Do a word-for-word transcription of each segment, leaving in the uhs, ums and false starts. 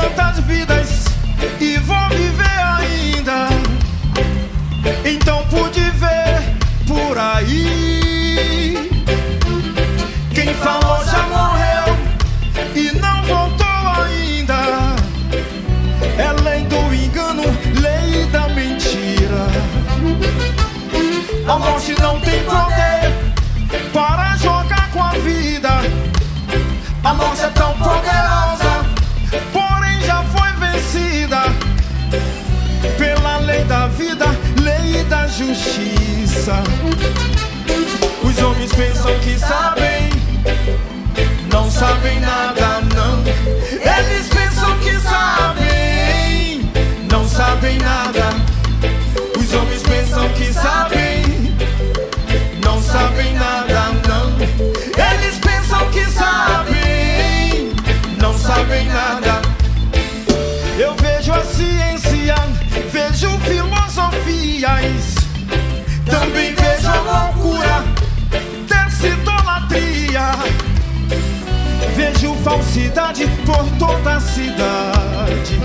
tantas vidas e vou viver ainda. Então pude ver por aí. Quem falou já morreu e não voltou ainda. É lei do engano, lei da mentira. A morte não tem poder para jogar com a vida. A morte é tão poderosa, porém já foi vencida pela lei da vida, lei da justiça. Os homens pensam que sabem, não sabem nada não. Eles pensam que sabem, não sabem nada. Os homens pensam que sabem, não sabem nada não. Eles pensam que sabem, não sabem nada. Eu vejo a ciência, vejo filosofias, também vejo a loucura dessa idolatria. Vejo falsidade por toda a cidade.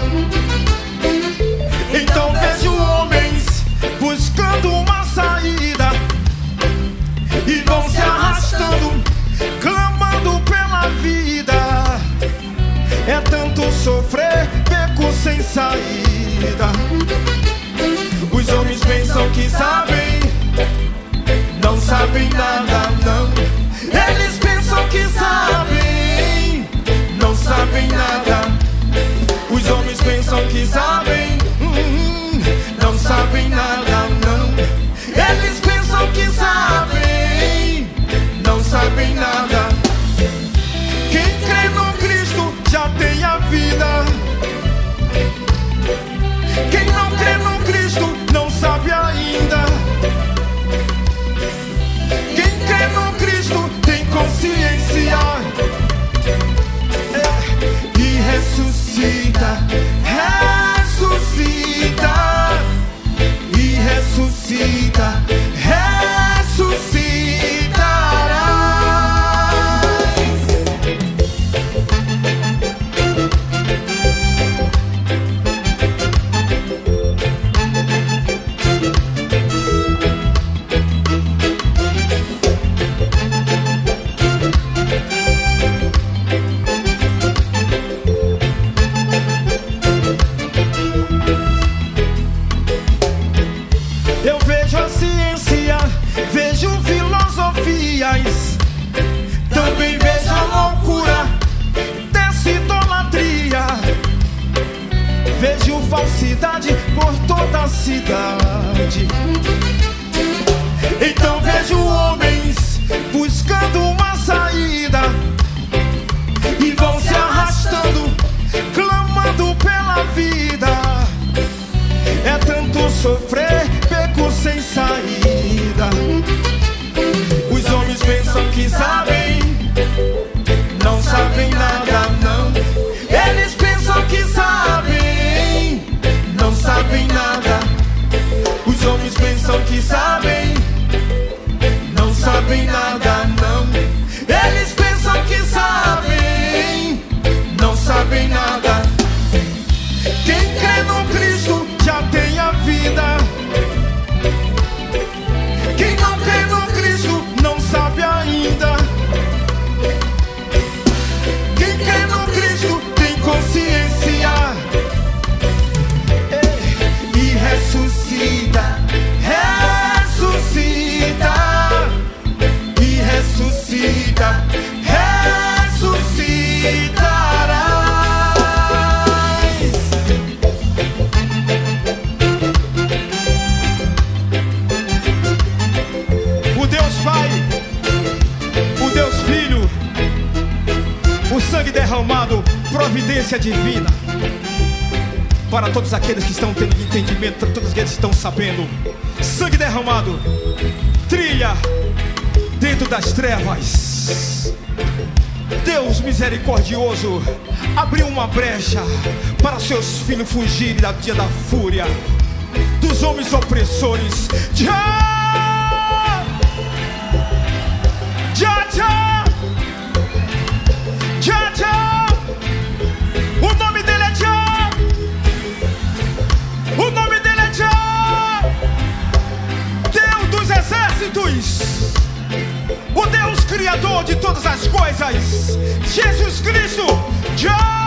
Então vejo homens buscando uma saída e vão se arrastando, clamando pela vida. É tanto sofrer, beco sem saída. Os homens pensam que sabem, não sabem nada não. Eles pensam que sabem, não sabem nada. Os homens pensam que sabem, hum, não sabem nada não. Eles pensam que sabem, não sabem nada. Quem crê no Cristo já tem a vida. Quem não crê no Cristo não sabe ainda. Quem crê no Cristo tem consciência, é, e ressuscita, ressuscita, e ressuscita, ressuscitarás. Eu vejo a ciência, vejo filosofias, também vejo a loucura dessa idolatria. Vejo falsidade por toda a cidade. Então vejo homens buscando uma saída e vão se arrastando, clamando pela vida. É tanto sofrer, beco sem saída. Os homens pensam que sabem, não sabem nada não. Eles pensam que sabem, não sabem nada. Os homens pensam que sabem, não sabem nada não. Eles pensam que sabem, não sabem nada. Quem crê no Cristo já tem a vida. Quem não crê no Cristo não sabe ainda. Quem crê no Cristo tem consciência, é, e ressuscita, ressuscita, e ressuscita, ressuscitarás. O Deus Pai, o Deus Filho, o sangue derramado, providência divina. Para todos aqueles que estão tendo entendimento, para todos aqueles que estão sabendo, sangue derramado, trilha dentro das trevas. Deus misericordioso abriu uma brecha para seus filhos fugirem da dia da fúria dos homens opressores. Já, já, já, já, já. O nome dele é Já. Criador de todas as coisas, Jesus Cristo, já